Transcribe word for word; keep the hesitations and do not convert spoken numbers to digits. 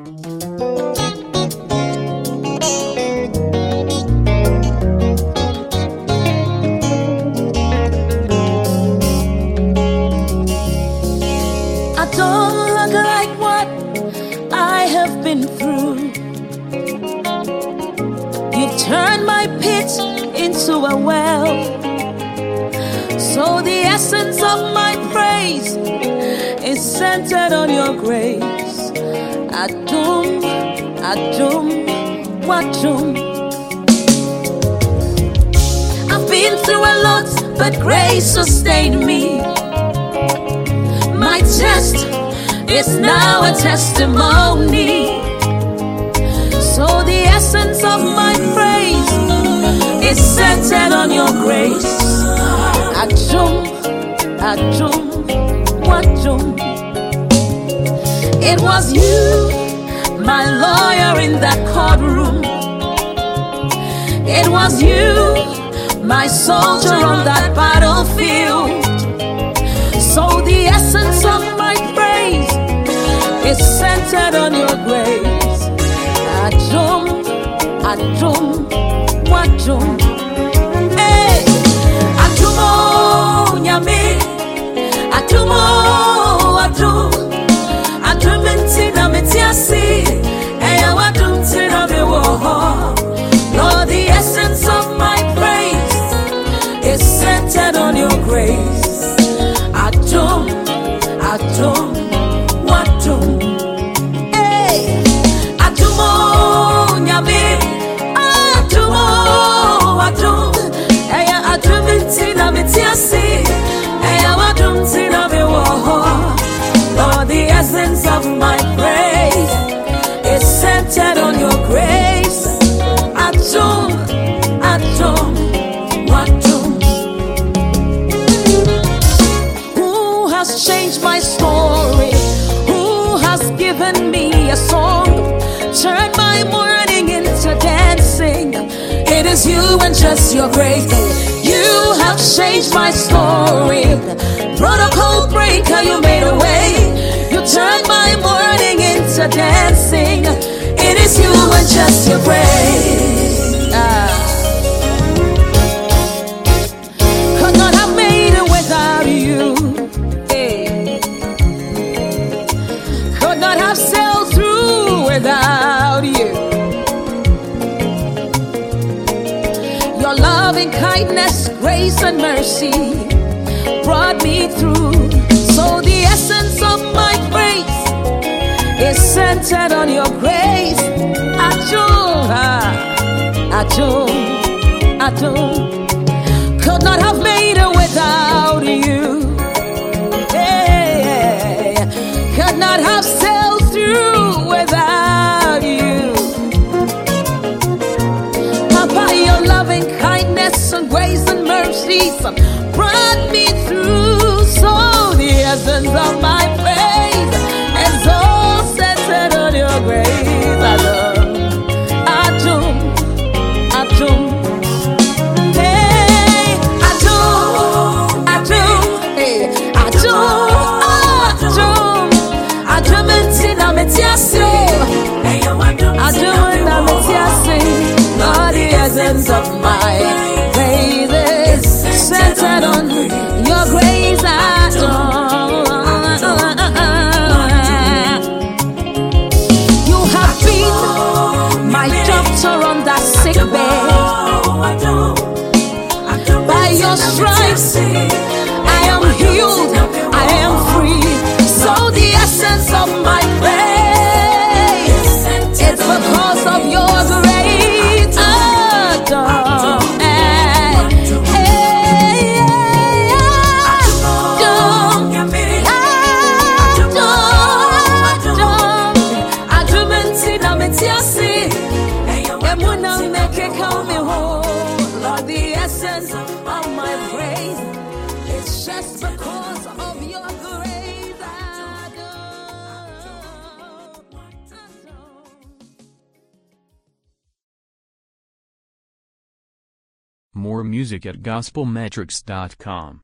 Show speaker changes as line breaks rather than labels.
Turn my pit into a well. So the essence of my praise is centered on your grace. Adum, Adum, Wadum. I've been through a lot, but grace sustained me. My test is now a testimony. So the essence of my praise is centered on your grace. Adum, Adum, Wadum. It was you, my lawyer in that courtroom. It was you, my soldier on that battlefield. So the essence of my praise is centered on your grace. Adum, Adum, Wadum. Hey, Adumo, Nyame, Adumo, Adum, Adum intina metiasi, Eya Wadum tina mewoho. Lord, the essence of my praise is centered on your grace. Adum, Adum, Wadum. Lord, the essence of my praise is centered on your grace. Adum, Adum, Wadum. Who has changed my story? Who has given me a song? Turn my mourning into dancing. It is you and just your grace. You have changed my story. Protocol breaker, you made a way. You turned my mourning into dancing. It is you and just your grace. Ah. Could not have made it without you. Hey. Could not have sailed through without you. Your loving kindness, grace and mercy brought me through. So the essence of my praise is centered on your grace. Adum, Adum, Adum. Could not have made it without you. Hey, could not have sailed through without you. Papa, your loving kindness and grace and mercy brought me through. So the essence of my praise is all centered on your grace. Adum, Adum, hey, Adum, Adum, hey, Adum, Adum, Adum intina metiasi, Adum intina metiasi. Lord, the essence of my praise is centered on your grace. Adum. You have been my doctor on that sick bed. By your stripes I am healed, I am free. So the essence of my praise is because of your grace. Adum. Lord, the essence of my praise is just because of your grace.
More music at gospel metrics dot com.